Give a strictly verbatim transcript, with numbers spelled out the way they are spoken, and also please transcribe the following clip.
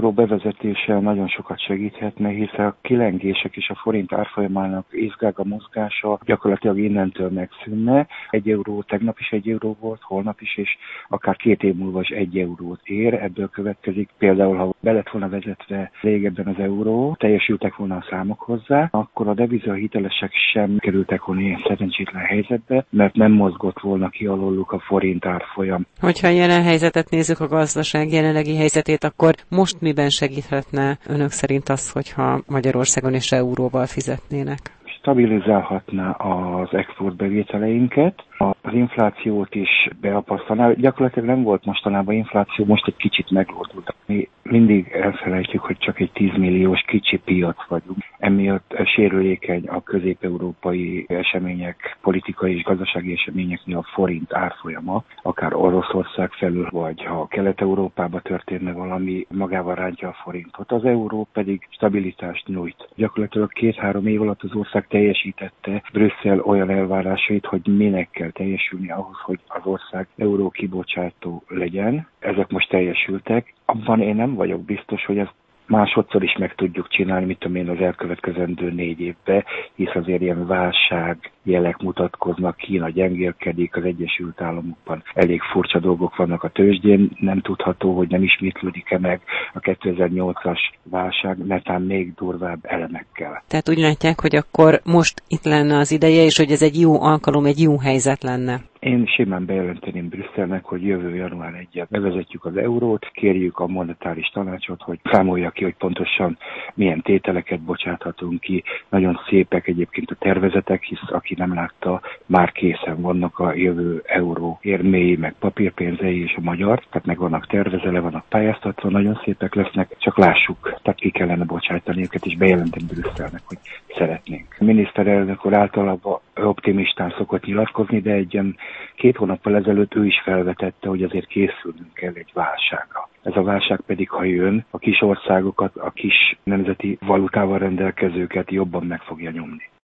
euró bevezetése nagyon sokat segíthetne, hiszen a kilengések és a forint árfolyamának izgága mozgása gyakorlatilag innentől megszűnne. Egy euró tegnap is egy euró volt, holnap is, és akár két év múlva is egy eurót ér. Ebből következik például, ha be lett volna vezetve régebben az euró, teljesültek volna a számok hozzá, akkor a devizahitelesek sem kerültek volna ilyen szerencsétlen helyzetbe, mert nem mozgott volna ki alóluk a forint árfolyam. Hogyha jelen helyzetet nézzük, a gazdaság jelenlegi helyzetét, akkor most miben segíthetne önök szerint az, hogyha Magyarországon és euróval fizetnének? Stabilizálhatná az exportbevételeinket, az inflációt is beapasztaná. Gyakorlatilag nem volt mostanában infláció, most egy kicsit meglódult. Mi mindig elfelejtjük, hogy csak egy tíz milliós kicsi piac vagyunk. Emiatt sérülékeny a közép-európai események, politikai és gazdasági eseményeknél a forint árfolyama, akár Oroszország felül, vagy ha Kelet-Európában történne valami, magával rántja a forintot. Az euró pedig stabilitást nyújt. Gyakorlatilag két-három év alatt az ország teljesítette Brüsszel olyan elvárásait, hogy minek kell teljesülni ahhoz, hogy az ország euró kibocsátó legyen. Ezek most teljesültek. Abban én nem vagyok biztos, hogy ez másodszor is meg tudjuk csinálni, mit tudom én, az elkövetkezendő négy évben, hisz azért ilyen válság jelek mutatkoznak, Kína gyengélkedik, az Egyesült Államokban elég furcsa dolgok vannak a tőzsdén, nem tudható, hogy nem ismétlődik-e meg a kétezer-nyolcas válság, netán még durvább elemekkel. Tehát úgy látják, hogy akkor most itt lenne az ideje, és hogy ez egy jó alkalom, egy jó helyzet lenne. Én simán bejelenteném Brüsszelnek, hogy jövő január elsején bevezetjük az eurót, kérjük a monetáris tanácsot, hogy számolja ki, hogy pontosan milyen tételeket bocsáthatunk ki. Nagyon szépek egyébként a tervezetek, hisz aki nem látta, már készen vannak a jövő euró érméi, meg papírpénzei és a magyar, tehát meg vannak tervezve, le vannak pályáztatva, nagyon szépek lesznek, csak lássuk, tehát ki kellene bocsátani őket, és bejelenteni Brüsszelnek, hogy szeretnénk. A miniszterelnök úr általában optimistán szokott nyilatkozni, de egy ilyen két hónappal ezelőtt ő is felvetette, hogy azért készülnünk kell egy válságra. Ez a válság pedig, ha jön, a kis országokat, a kis nemzeti valutával rendelkezőket jobban meg fogja nyomni.